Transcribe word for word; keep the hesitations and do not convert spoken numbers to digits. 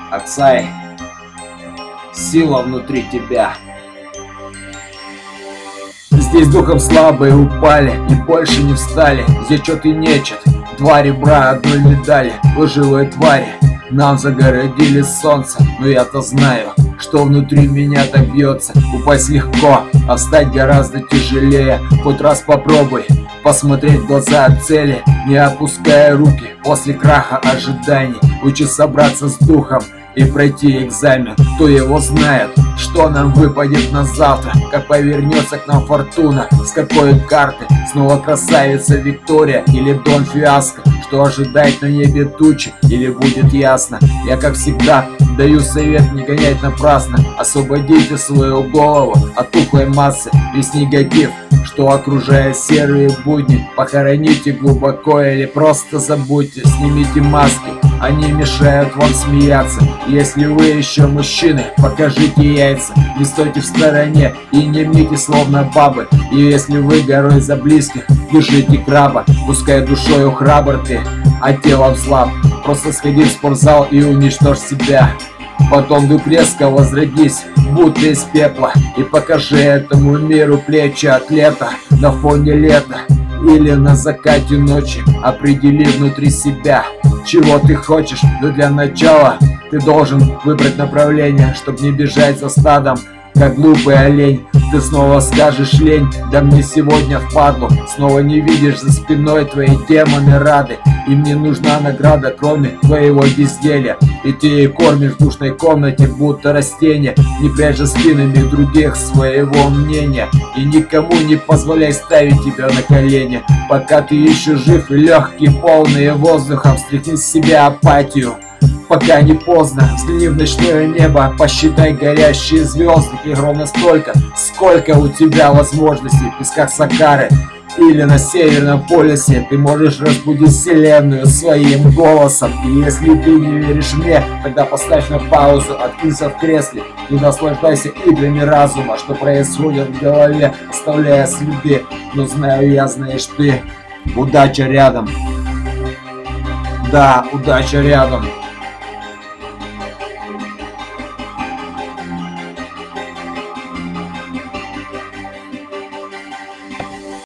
Аксай, сила внутри тебя. Здесь духом слабые упали и больше не встали. Здесь чет и нечет, два ребра одной медали. Лживые твари нам загородили солнце, но я-то знаю, что внутри меня так бьется. Упасть легко, а встать гораздо тяжелее. Хоть раз попробуй посмотреть в глаза от цели, не опуская руки после краха ожиданий. Лучше собраться с духом и пройти экзамен. Кто его знает, что нам выпадет на завтра, как повернется к нам фортуна, с какой карты. Снова красавица Виктория или Дон Фиаско, что ожидать на небе тучи или будет ясно. Я, как всегда, даю совет не гонять напрасно. Освободите свою голову от тухлой массы. Весь негатив, что окружает серые будни, похороните глубоко или просто забудьте. Снимите маски, они мешают вам смеяться. Если вы еще мужчины, покажите яйца. Не стойте в стороне и не мните словно бабы. И если вы горой за близких, держите краба. Пускай душою храбр ты, а телом слаб. Просто сходи в спортзал и уничтожь себя. Потом вдруг резко возродись, будто из пепла, и покажи этому миру плечи атлета на фоне лета или на закате ночи. Определи внутри себя, чего ты хочешь, но для начала ты должен выбрать направление, чтобы не бежать за стадом, как глупый олень. Ты снова скажешь лень, да мне сегодня впадлу. Снова не видишь за спиной твои демоны рады. Им не нужна награда, кроме твоего безделья. И ты ей кормишь в душной комнате, будто растение. Не прячь за спинами других своего мнения. И никому не позволяй ставить тебя на колени. Пока ты еще жив и легкий, полные воздухом, стряхни с себя апатию. Пока не поздно, взгляни в ночное небо, посчитай горящие звезды. Их ровно столько, сколько у тебя возможностей. В песках Сахары или на Северном полюсе ты можешь разбудить вселенную своим голосом. И если ты не веришь мне, тогда поставь на паузу, откинься в кресле и наслаждайся играми разума, что происходит в голове, оставляя следы. Но знаю я, знаешь ты, удача рядом. Да, удача рядом.